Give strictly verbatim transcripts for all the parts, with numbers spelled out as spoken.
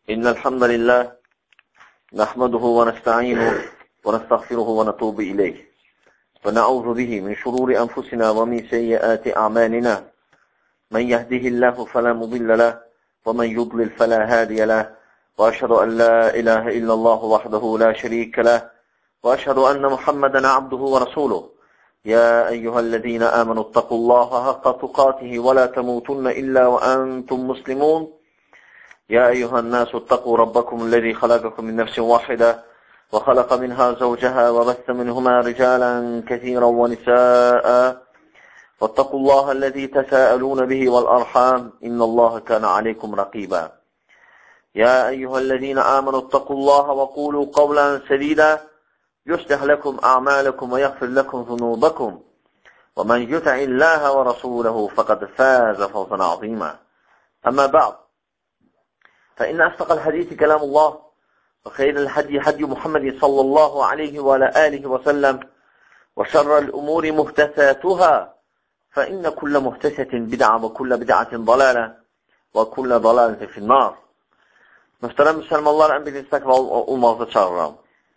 إن الحمد لله نحمده ونستعينه ونستغفره ونتوب إليه ونعوذ به من شرور أنفسنا ومن سيئات أعمالنا من يهده الله فلا مضل له ومن يضلل فلا هادي له وأشهد أن لا إله إلا الله وحده لا شريك له وأشهد أن محمدا عبده ورسوله يا أيها الذين آمنوا اتقوا الله حق تقاته ولا تموتن إلا وأنتم مسلمون يا أيها الناس اتقوا ربكم الذي خلقكم من نفس واحدة وخلق منها زوجها وبث منهما رجالا كثيرا ونساء واتقوا الله الذي تساءلون به والأرحام إن الله كان عليكم رقيبا يا أيها الذين آمنوا اتقوا الله وقولوا قولا سديدا يصلح لكم أعمالكم ويغفر لكم ذنوبكم ومن يطع الله ورسوله فقد فاز فوزا عظيما أما بعد فإن أصدق الحديث كلام الله وخير الهدي هدي محمد صلى الله عليه وعلى آله وسلم وشر الأمور محدثاتها فإن كل محدثة بدعة وكل بدعة ضلالة وكل ضلالة في النار. Mühtərəm müsəlmanlar, ən birinci təqva olmaqda çağırıram.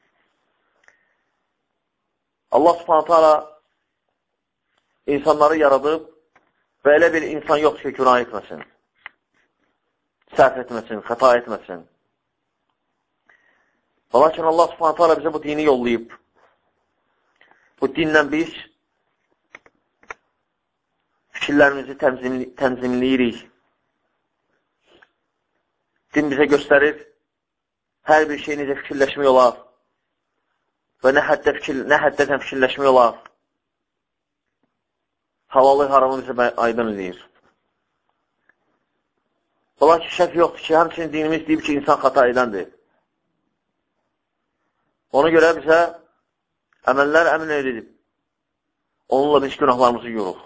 Allah subhanahu ta'ala insanları yaradıb və elə bir insan yoxdur ki, günah etməsin, səhv etməsin, xəta etməsin. Və lakin Allah subhanahu ta'ala bizə bu dini yollayıb. Bu dinlə biz fikirlərimizi tənzimləyirik. Din bizə göstərir, hər bir şey necə fikirləşmək olar və nə, həddə fikir, nə həddədən fikirləşmək olar. Halalı haramı bizə aydın edir. Ola ki, şək yoxdur ki, həmçinin dinimiz deyib ki, insan xata edəndir. Ona görə bizə əməllər əmin edib. Onunla biz günahlarımızı yoruq.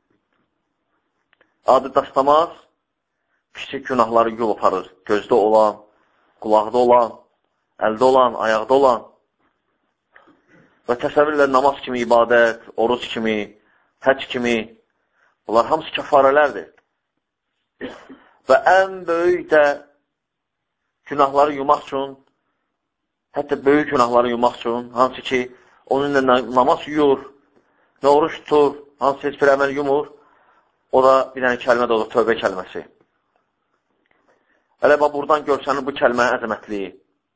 Adi daşlamaz, kiçik günahları yol aparır. Gözdə olan, qulaqda olan, əldə olan, ayaqda olan və təsəvvürlə namaz kimi ibadət, oruç kimi, həc kimi, bunlar hamısı kəfarələrdir. Və ən böyük də günahları yumaq üçün, hətta böyük günahları yumaq üçün, hansı ki, onunla namaz yuyur, nə oruç tutur, hansı heç bir əməl yumur, o da bir dənə kəlmə də olur, tövbə kəlməsi. Elə bax, buradan görsənin bu kəlmənin əzəmətliyi.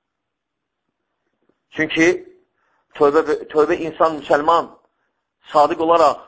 Çünki tövbə, tövbə insan, müsəlman, sadiq olaraq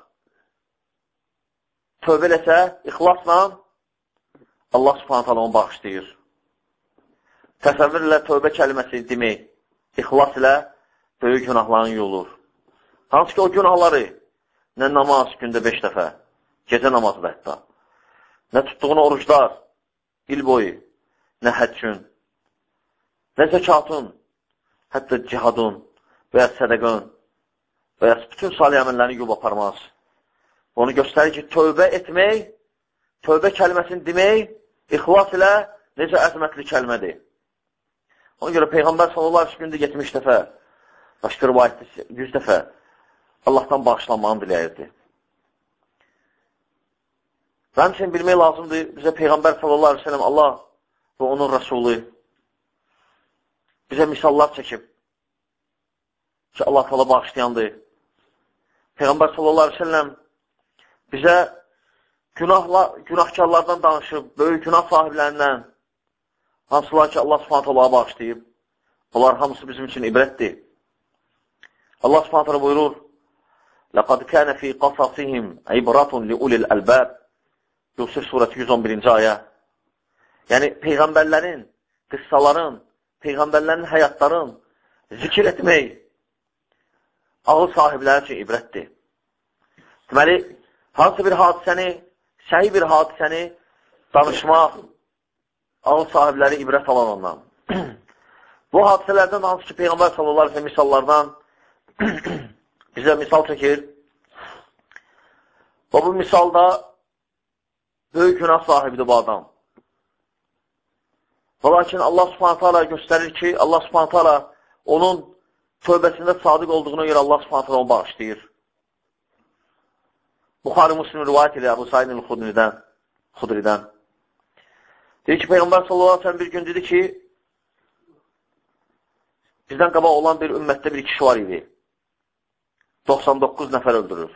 tövbə eləsə, ixlasla Allah subhanahu ta'ala onu bağışlayır. Təsəvvür ilə tövbə kəlməsi demək, ixlas ilə böyük günahların yolur. Hansı ki, o günahları nə namaz gündə beş dəfə, gecə namazı da hətta, nə tutduğun oruclar, il boyu, nə həccün, nə zəkatın, hətta cihadın və ya sədəqın və ya bütün salih əməllərini yub aparmaz. Onu göstərir ki, tövbə etmək, tövbə kəlməsini demək, ixlas ilə necə əzmətli kəlmədir. Ona görə Peyğəmbər sallallahu aleyhi ve sellem gündə yetmiş dəfə, başqa rivayətdə yüz dəfə Allahdan bağışlanmağını diləyirdi. Və həmçinin bilmək lazımdır, bizə Peyğəmbər sallallahu aleyhi ve sellem Allah və onun Rəsulü bizə misallar çəkib ki, Allah təala bağışlayandır. Peyğəmbər sallallahu aleyhi ve sellem bizə günahla, günahkarlardan danışıb, böyük günah sahiblərindən, hansılar ki, Allah subhanahu ta'ala bağışlayıb, bunlar hamısı bizim üçün ibrətdir. Allah subhanahu ta'ala buyurur, لَقَدْ كَانَ فِي قَصَصِهِمْ عِبْرَةٌ لِأُولِي الْأَلْبَابِ Yusuf surəti yüz on birinci ayə. Yəni, Peyğəmbərlərin, qıssaların, Peyğəmbərlərin həyatların zikr etmək ağıl sahibləri üçün ibrətdir. Deməli, hansı bir hadisəni, səhi bir hadisəni danışmaq ağıl sahibləri ibrət alan ondan. Bu hadisələrdən hansı ki, Peyğəmbər sallallahu aleyhi ve sellem misallardan bizə misal çəkir. Və bu misalda böyük günah sahibidir bu adam. Və lakin Allah subhanahu ta'ala göstərir ki, Allah subhanahu ta'ala onun tövbəsində sadiq olduğuna görə Allah subhanahu ta'ala onu bağışlayır. Buxari Müslim rivayət edir Əbu Said el-Xudridən. Xudridən. Deyir ki, Peyğəmbər sallallahu aleyhi ve sellem bir gün dedi ki, bizdən qabaq olan bir ümmətdə bir kişi var idi. doxsan doqquz nəfər öldürür.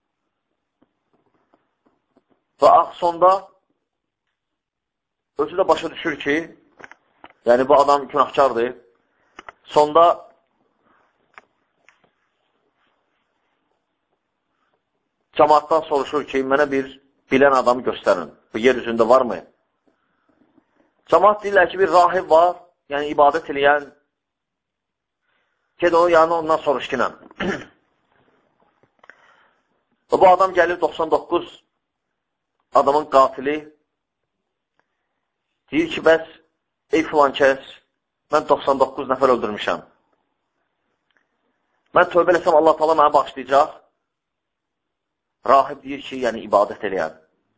Və ax sonda özü də başa düşür ki, yəni bu adam günahkardır. Sonda cəmaatdan soruşur ki, mənə bir bilən adamı göstərin. Bu yer üzündə varmı? Cəmaat deyirlər ki, bir rahib var, yəni ibadət eləyən. Ged onun yanına ondan soruş ki, və bu adam gəlir doxsan doqquz adamın qatili. Deyir ki, bəs, ey filan kəs, mən doxsan doqquz nəfər öldürmüşəm. Mən tövbə eləsəm, Allah təala mənə bağışlayacaq. Rahib deyir ki, yəni ibadət eləyən,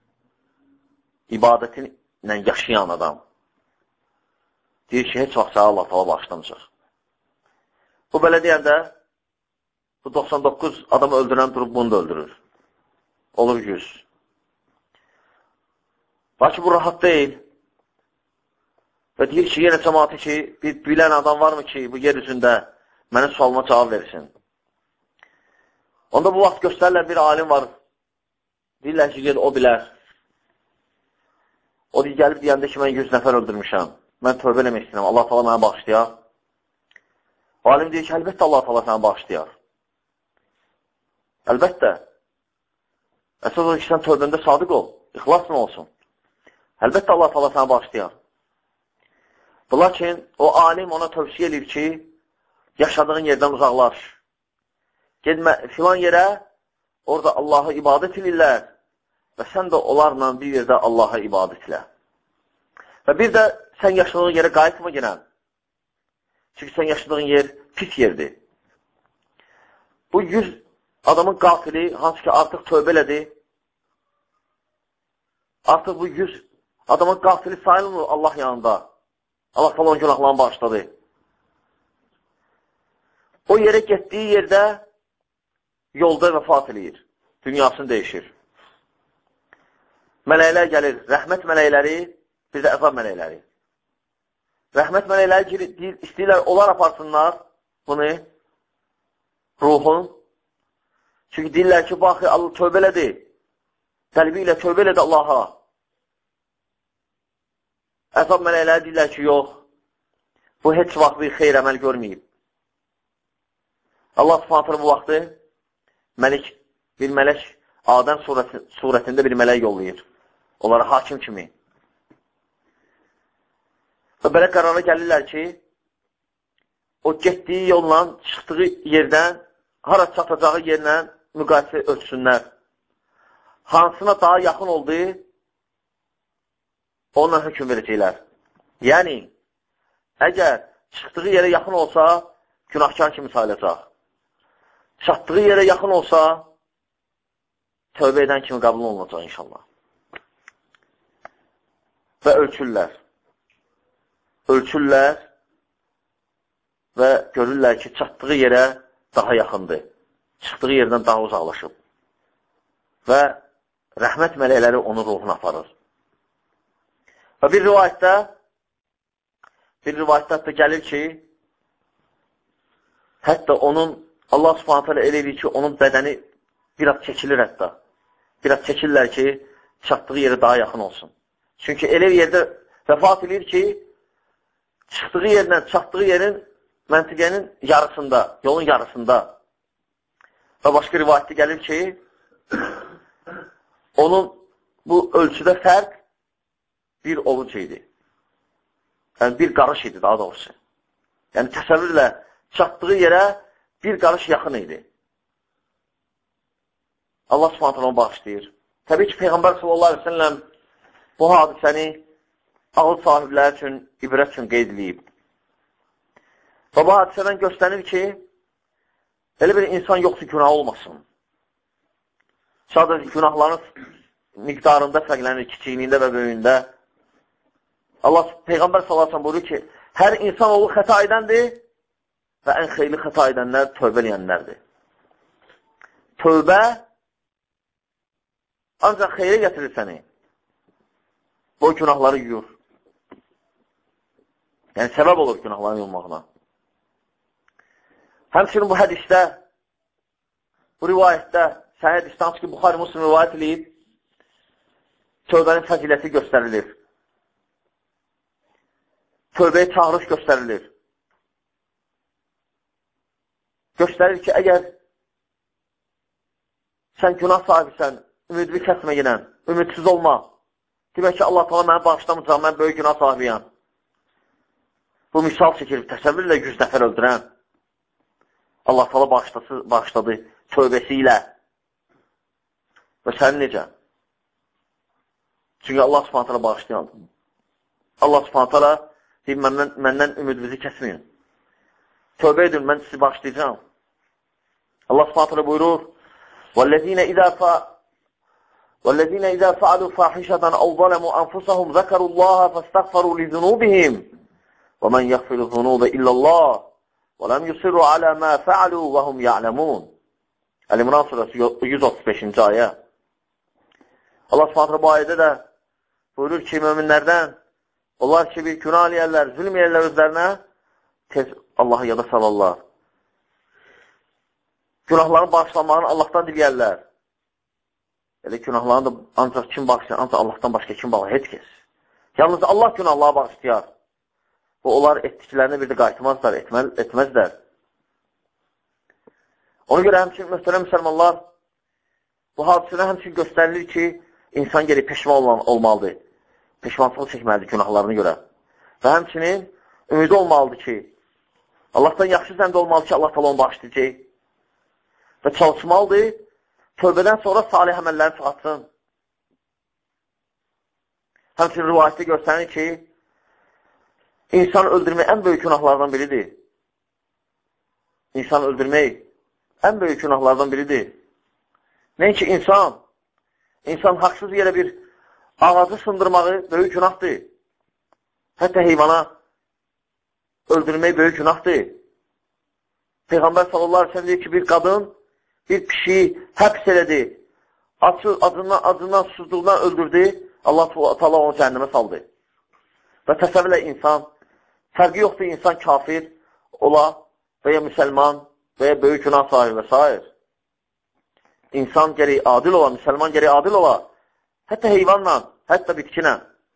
ibadətinlə yaşayan adam. Deyir ki, heç vaxt sənə Allah təala bağışlamayacaq. Bu belə deyəndə, bu doxsan doqquz adamı öldürən durub bunu da öldürür. Olur yüz. Lakin bu rahat deyil. Və deyir ki, yenə cəmaatı ki, bir bilən adam varmı ki, bu yer üzündə mənim sualıma cavab versin. Onda bu vaxt göstərirlər, bir alim var. Deyirlər ki, o bilər. O deyir, gəlib deyəndə ki, mən yüz nəfər öldürmüşəm. Mən tövbə eləmək istəyirəm. Allah təala mənə bağışlayar. Alim deyir ki, əlbəttə Allah təala sənə bağışlayar. Əlbəttə. Əsas o ki, sən tövbəndə sadiq ol. İxlas mı olsun? Əlbəttə Allah təala sənə bağışlayar. Lakin o alim ona tövsiyə edir ki, yaşadığın yerdən uzaqlaş. Gedmə filan yerə, orada Allah'a ibadət edirlər və sən də onlarla bir yerdə Allah'a ibadət elə. Və bir də sən yaşadığın yerə qayıtma girən. Çünki sən yaşadığın yer pis yerdir. Bu yüz adamın qatili, hansı ki artıq tövbə elədi, artıq bu yüz adamın qatili sayılmır Allah yanında. Allah təala onun günahlarını bağışladı. O yerə getdiyi yerdə yolda vəfat eləyir. Dünyasını dəyişir. Mələklər gəlir. Rəhmət mələkləri, bir də əzab mələkləri. Rəhmət mələkləri istəyirlər, onlar aparsınlar bunu, ruhun. Çünki deyirlər ki, baxı, Allah tövbə elədi. Qəlbi ilə tövbə elədi Allaha. Əzab mələkləri deyirlər ki, yox, bu heç vaxt bir xeyr əməl görməyib. Allah subhanətlə bu vaxtı məlik, bir mələk, Adəm surətində bir mələk yollayır. Onlara hakim kimi. Və belə qərara gəlirlər ki, o getdiyi yolla, çıxdığı yerdən, hara çatacağı yerlə müqayisə ölçsünlər. Hansına daha yaxın oldu, onunla hökum verəcəklər. Yəni, əgər çıxdığı yerə yaxın olsa, günahkar kimi sayılacaq. Çatdığı yerə yaxın olsa, tövbə edən kimi qəbul olunacaq inşallah. Və ölçürlər. Ölçürlər və görürlər ki, çatdığı yerə daha yaxındır. Çıxdığı yerdən daha uzaqlaşıb. Və rəhmət mələkləri onun ruhunu aparır. Və bir rivayətdə, bir rivayətdə hətta gəlir ki, hətta onun, Allah subhanətə alə elə edir ki, onun bədəni biraz çəkilir hətta. Biraz çəkirlər ki, çatdığı yerə daha yaxın olsun. Çünki elə yerdə vəfat edir ki, çıxdığı yerlə çatdığı yerin məntiqənin yarısında, yolun yarısında. Və başqa rivayətdə gəlir ki, onun bu ölçüdə fərq bir ovuc idi. Yəni, bir qarış idi, daha doğrusu. Yəni, təsəvvürlə çatdığı yerə bir qarış yaxın idi. Allah subhanətlə onu bağışlayır. Təbii ki, Peyğəmbər sallallahu aleyhi ve sellem bu hadisəni ağıl sahibləri üçün, ibrət üçün qeyd edib. Və bu hadisədən göstərir ki, elə bir insan yoxdur, günah olmasın. Sadəcə günahların miqdarında fərqlənir, kiçikliyində və böyüyündə. Allah, Peyğəmbər sallallahu aleyhi ve sellem buyurur ki, hər insan oğlu xəta edəndir və ən xeyli xəta edənlər tövbə eləyənlərdir. Tövbə ancaq xeyrə gətirir səni. Bu günahları yuyur. Yəni, səbəb olur günahların yuyulmağına. Həmçinin bu hədisdə, bu rivayətdə, səhih hədisdən ki, Buxari Müslim rivayət edib, tövbənin fəziləti göstərilir. Tövbəyə çağırış göstərilir. Göstərir ki, əgər sən günah sahibisən, ümidini kəsmə yenən, ümidsiz olma. Demək ki, Allah təala məni bağışlamayacaq, mən böyük günah sahibiyəm. Bu misal çəkir, təsəvvürlə yüz nəfər öldürən. Allah təala bağışladı tövbəsi ilə. Və sən necə? Çünki Allah Subhanahu taala bağışlayandır. Allah Subhanahu taala deyir, məndən, məndən ümidinizi kəsməyin. Tövbə edin, mən sizi bağışlayacağım. Allah Subhanahu taala buyurur, وَالَّذِينَ إِذَا فَ وَالَّذِينَ إِذَا فَعَلُوا فَاحِشَةً أَوْ ظَلَمُوا أَنفُسَهُمْ ذَكَرُوا اللَّهَ فَاسْتَغْفَرُوا لِذُنُوبِهِمْ وَمَنْ يَغْفِرُ الذُّنُوبَ إِلَّا اللَّهُ وَلَمْ يُصِرُّوا عَلَى مَا فَعَلُوا وَهُمْ يَعْلَمُونَ. Əl-İmran surəsi yüz otuz beşinci ayə. Allah Subhanahu bu ayədə də buyurur ki, möminlərdən onlar ki, bir günah eləyərlər, zülm eləyərlər özlərinə, tez Allahı yada salarlar. Günahların bağışlanmağını Allahdan diləyərlər. Elə günahlarını da ancaq kim bağışlayar? Ancaq Allahdan başqa kim bağışlayar? Heç kəs. Yalnız Allah günahları bağışlayar. Bu, onlar etdiklərini bir də qayıtmazlar, etməz, etməzlər. Ona görə həmçin, mühtərəm müsəlmanlar, bu hadisədə həmçin göstərilir ki, insan geri peşman olmalıdır. Peşmançılıq çəkməlidir günahlarına görə. Və həmçinin ümidi olmalıdır ki, Allahdan yaxşı zəmdə olmalı ki, Allah təala onu bağışlayacaq. Və çalışmalıdır, tövbədən sonra salih əməllərini çoxaltsın. Həmçinin rivayətdə göstərir ki, insan öldürmək ən böyük günahlardan biridir. İnsan öldürmək ən böyük günahlardan biridir. Nəinki insan, insan haqsız yerə bir ağacı sındırmağı böyük günahdır. Hətta heyvana öldürmək böyük günahdır. Peyğəmbər sallallahu əleyhi və səlləm deyir ki, bir qadın bir pişiyi həbs elədi, acından, acından, susuzluqdan öldürdü, Allah təala onu cəhənnəmə saldı. Və təsəvvürlə insan, fərqi yoxdur, insan kafir ola və ya müsəlman və ya böyük günah sahibi və s. İnsan gərək adil ola, müsəlman gərək adil ola, hətta heyvanla, hətta bitkinə.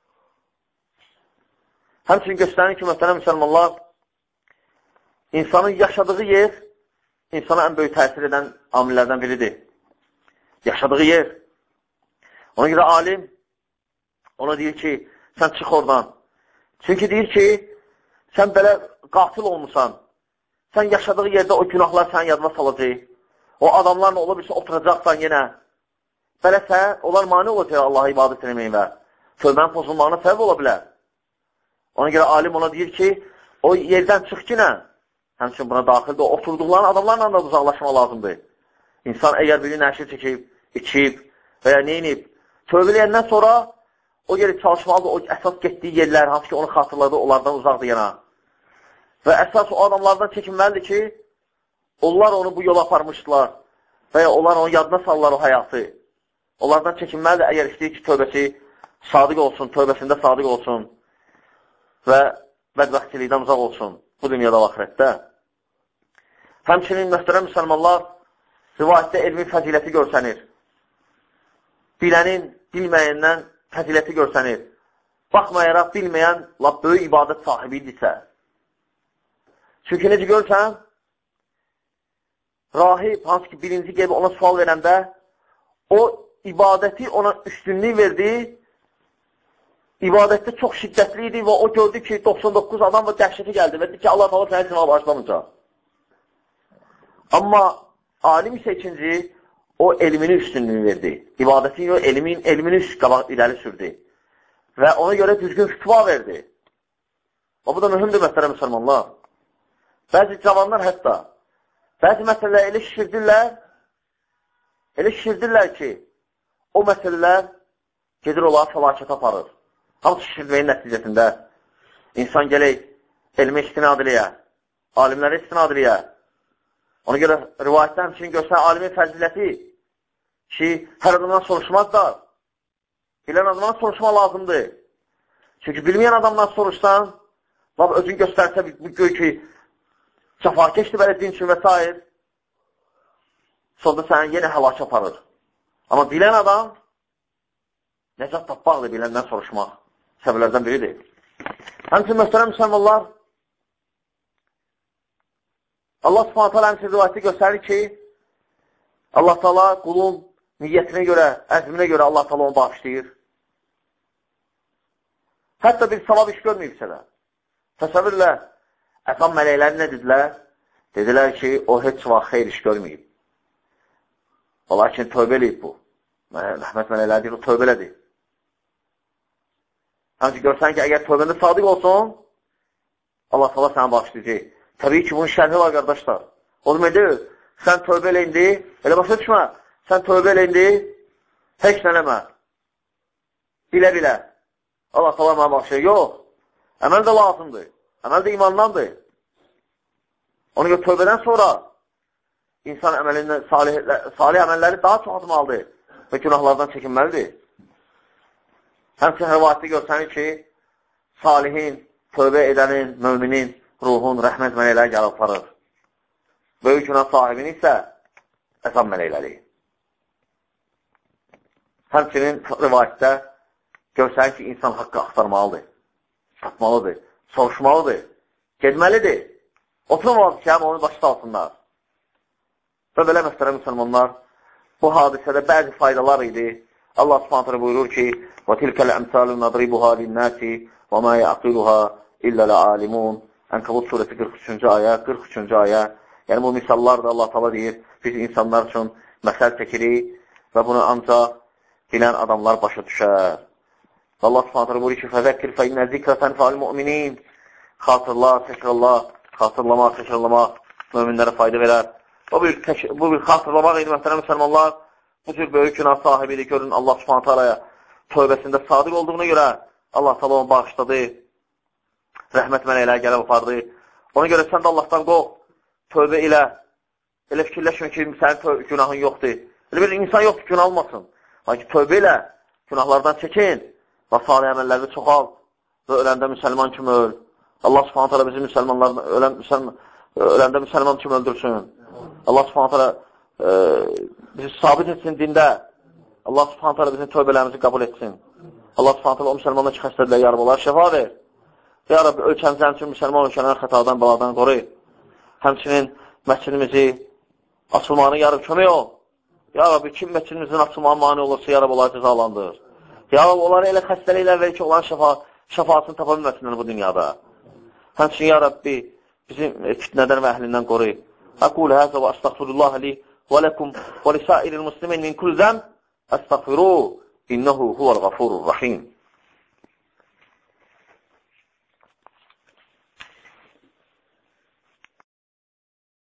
Həmçinin göstərir ki, mühtərəm müsəlmanlar, insanın yaşadığı yer, insana ən böyük təsir edən amillərdən biridir. Yaşadığı yer. Ona görə alim ona deyir ki, sən çıx oradan. Çünki deyir ki, sən belə qatil olmuşsan, sən yaşadığı yerdə o günahlar sənin yadına salacaq. O adamlarla ola bilsə oturacaqsan yenə. Beləsə, onlar mani olacaq Allah'a ibadət eləməyin və tövbənin pozulmağına səbəb ola bilər. Ona görə alim ona deyir ki, o yerdən çıx ki nə? Həmçin buna daxildir, oturduqların adamlarla da uzaqlaşma lazımdır. İnsan əgər biri nəşir çəkib, içib və ya neyinib, tövbə eləyəndən sonra o yeri çalışmalıdır, o əsas getdiyi yerlər, hansı ki onu xatırladı, onlardan uzaqdır yana. Və əsas o adamlardan çəkinməlidir ki, onlar onu bu yola aparmışdılar və ya onlar onu yadına sallar o həyatı. Onlardan çəkinməlidir, əgər istəyir ki, tövbəsi sadiq olsun, tövbəsində sadiq olsun və bədbəxtçilikdən uzaq olsun bu dünyada və axirətdə. Həmçinin möhtərəm müsəlmanlar, rivayətdə elmi fəziləti görsənir. Bilənin, bilməyəndən fəziləti görsənir. Baxmayaraq, bilməyən lap böyük ibadət sahibi idisə. Çünki necə görsən, rahib, hansı ki birinci gibi ona sual verəndə, o ibadəti ona üstünlük verdi, ibadətdə çox şiddətli idi və o gördü ki, doxsan doqquz adam və dəhşəti gəldi və dedi ki, Allah Allah sənə günah başlamayacaq. Amma alim isə ikinci, o elmini üstünlüğü verdi. İbadətin yox, elmin, elmini qabaq irəli sürdü. Və ona görə düzgün fütva verdi. O, bu da mühümdür, möhtərəm müsəlmanlar. Bəzi cavanlar hətta, bəzi məsələlər elə şişirdirlər, elə şişirdirlər ki, o məsələlər gedir olaraq fəlakət aparır. Hamısı şişirməyin nəticəsində insan gələk elmi istinad eləyə, alimləri istinad eləyə. Ona görə rivayətdə həmçinin göstər alimin fəziləti ki, hər adamdan soruşmazlar. Bilən adamdan soruşma lazımdır. Çünki bilməyən adamdan soruşsan, özün göstərsə bu göy ki, cəfakeşdir belə din üçün və s. Sonra səni yenə həlakə aparır. Amma bilən adam nəcat tapmaqdır, biləndən soruşmaq. Səbəblərdən biridir. Həmçin, möhtərəm müsəlmanlar, Allah subhanət hələ həmçin rivayəti göstərir ki, Allah təala qulun niyyətinə görə, əzminə görə Allah təala onu bağışlayır. Hətta bir savab iş görməyibsə də. Təsəvvürlə, əqam mələkləri nə dedilər? Dedilər ki, o heç vaxt xeyr iş görməyib. Lakin tövbə eləyib bu. Rəhmət mələkləri deyir, o tövbə elədir. Həmçin, görsən ki, əgər tövbəndə sadiq olsun, Allah təala səni bağışlayacaq. Təbii ki, bunun şərhi var, qardaşlar. O deməkdir, sən tövbə eləyindi, elə başa düşmə, sən tövbə eləyindi, heç nələmə, bilə-bilə. Allah təala mənə bağışlayır. Yox, əməl də lazımdır, əməl də imandandır. Ona görə tövbədən sonra insan əməlindən, salih, salih əməlləri daha çox atmalıdır və günahlardan çəkinməlidir. Həmçin, rivayətdə görsənir ki, salihin, tövbə edənin, müminin, ruhun, rəhmət mələkləri gəlib aparır. Böyük günah sahibini isə əzab mələkləri. Həmçinin rivayətdə görsənir ki, insan haqqı axtarmalıdır, satmalıdır, soruşmalıdır, gedməlidir. Oturmamalıdır ki, həm onu başda alsınlar. Və belə məsələ müsəlmanlar, bu hadisədə bəzi faydalar idi. Allah subhanətlə buyurur ki, وَتِلْكَ الْأَمْثَالُ نَضْرِبُهَا لِلنَّاسِ وَمَا يَعْقِلُهَا إِلَّا الْعَالِمُونَ Ənkabut surəsi qırx üçüncü ayə, qırx üçüncü ayə. Yəni, bu misallar da Allah təala deyir, biz insanlar üçün məsəl çəkirik və bunu ancaq bilən adamlar başa düşər. Allah subhanətlə buyurur ki, فَذَكِّرْ فَإِنَّ ذِكْرَ تَنْفَعُ الْمُؤْمِنِينَ Xatırla, təkrarla, xatırlamaq, təkrarlamaq möminlərə fayda verər. Bu bir, bu bir xatırlamaq idi, məsələn, müsəlmanlar, bu cür böyük günah sahibidir. Görün, Allah subhanətə tövbəsində sadiq olduğuna görə Allah təala onu bağışladı. Rəhmət mələkləri gəlib apardı. Ona görə sən də Allahdan qov, tövbə ilə. Elə fikirləşmə ki, sənin günahın yoxdur. Elə bir insan yoxdur, günah olmasın. Lakin tövbə ilə, günahlardan çəkin və salih əməllərdə çoxal və öləndə müsəlman kimi öl. Allah subhanət hələ bizi müsəlmanlardan ölən, müsəlman, öləndə müsəlman kimi öldürsün. Allah subhanət hələ e, bizi sabit etsin dində. Allah subhanət hələ bizim tövbələrimizi qəbul etsin. Allah subhanət hələ o müsəlmanlar ki, xəstədirlər, yarab olar, şəfa ver. Ya Rabbi, ölkəmizə həmçinin müsəlman ölkələrin xətadan, baladan qoru. Həmçinin məscidimizi açılmağını yarab kömək ol. Ya Rabbi, kim məscidimizin açılmağına mani olursa, yarab olar cəzalandır. Ya Rabbi, onları elə xəstəliklə ver ki, onların şəfa, şəfaatını tapa bilməsinlər bu dünyada. Həmçinin, Ya Rabbi, bizim fitnədən və əhlindən qoru. Aqul həzə və əstəğfirullah li və ləkum və lisəiril muslimin min kul zəm əstəğfiru innəhu huvəl-ğafurur-rahim.